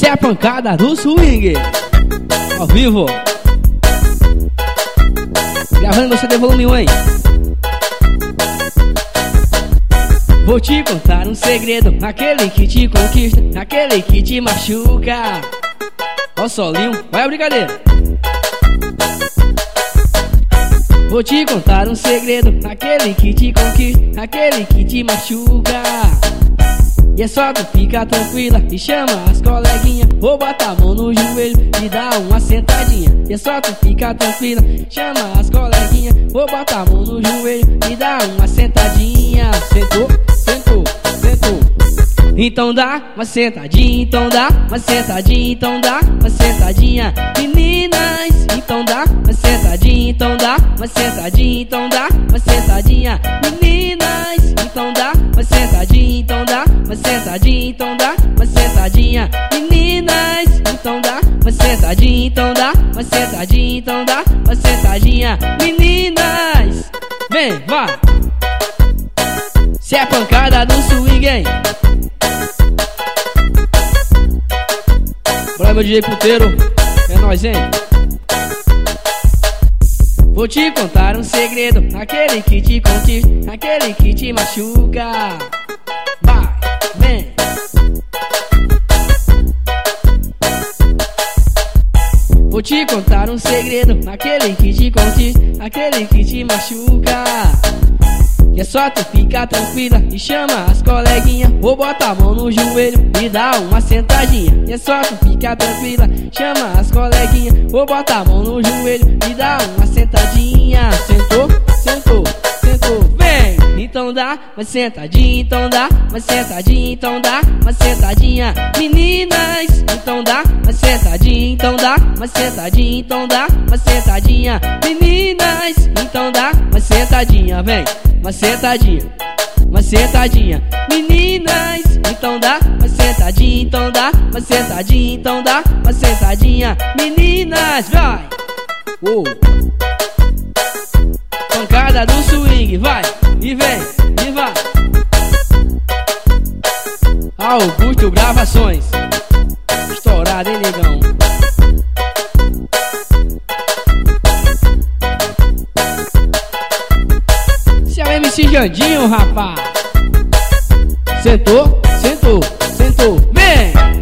Cê é a pancada do swing, ao vivo, gravando no CD volume 1, hein? Vou te contar um segredo, aquele que te conquista, aquele que te machuca. Ó o solinho, vai a brincadeira. Vou te contar um segredo, aquele que te conquista, aquele que te machuca. E é só tu ficar tranquila e chama as coleguinhas, ou bota a mão no joelho e dá uma sentadinha. E é só tu ficar tranquila, chama as coleguinhas, ou bota a mão no joelho e dá uma sentadinha. Sentou, sentou, sentou. Então dá uma sentadinha, então dá uma sentadinha, então dá uma sentadinha. Meninas, então dá uma sentadinha, então dá uma sentadinha, então dá uma sentadinha. Meninas, então dá uma sentadinha, então dá uma sentadinha, então dá uma sentadinha. Meninas, então dá uma sentadinha, então dá uma sentadinha, então dá uma sentadinha. Meninas, vem, vai. Cê é a pancada do swing, hein? Bora, meu DJ puteiro, é nóis, hein? Vou te contar um segredo, aquele que te conquista, aquele que te machuca. Vai, vem. Vou te contar um segredo, aquele que te conquista, aquele que te machuca. E é só tu ficar tranquila e chama as coleguinhas, ou bota a mão no joelho e dá uma sentadinha. E é só tu ficar tranquila, chama as coleguinhas, ou bota a mão no joelho e dá uma sentadinha. Sentou, sentou, sentou, vem! Então dá uma sentadinha, então dá uma sentadinha, então dá uma sentadinha. Meninas, então dá uma sentadinha, então dá uma sentadinha, então dá uma sentadinha. Meninas, então dá uma sentadinha, vem! Uma sentadinha, uma sentadinha. Meninas, então dá uma sentadinha, então dá uma sentadinha, então dá uma sentadinha. Meninas, vai! Pancada do swing, vai! E vem, e vai! Augusto Gravações, estourado, hein, negão? MC Jandinho, rapaz. Sentou, sentou, sentou, vem!